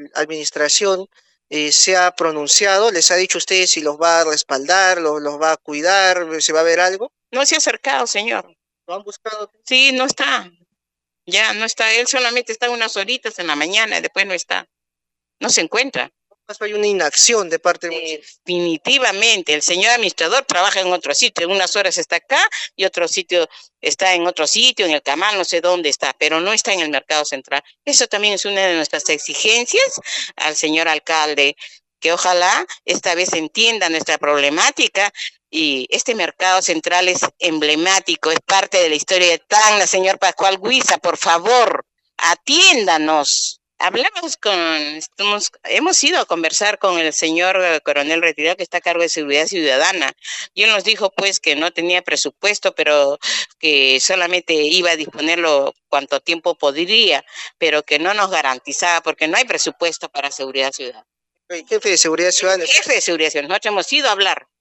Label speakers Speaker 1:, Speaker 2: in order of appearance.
Speaker 1: administración se ha pronunciado? ¿Les ha dicho a ustedes si los va a respaldar, los va a cuidar, se va a ver algo?
Speaker 2: No se ha acercado, señor.
Speaker 1: ¿Lo han buscado?
Speaker 2: Sí, no está. Ya no está. Él solamente está unas horitas en la mañana y después no está. No se encuentra.
Speaker 1: ¿Acaso hay una inacción de parte del municipio?
Speaker 2: Definitivamente, el señor administrador trabaja en otro sitio, en unas horas está acá y otro sitio está en otro sitio, en el Camal, no sé dónde está, pero no está en el mercado central. Eso también es una de nuestras exigencias al señor alcalde, que ojalá esta vez entienda nuestra problemática y este mercado central es emblemático, es parte de la historia de Tacna, señor Pascual Guiza, por favor, atiéndanos. Hemos ido a conversar con el señor coronel retirado que está a cargo de seguridad ciudadana. Y él nos dijo pues que no tenía presupuesto, pero que solamente iba a disponerlo cuanto tiempo podría, pero que no nos garantizaba porque no hay presupuesto para seguridad ciudadana.
Speaker 1: El jefe de seguridad ciudadana.
Speaker 2: Jefe de seguridad ciudadana, nosotros hemos ido a hablar.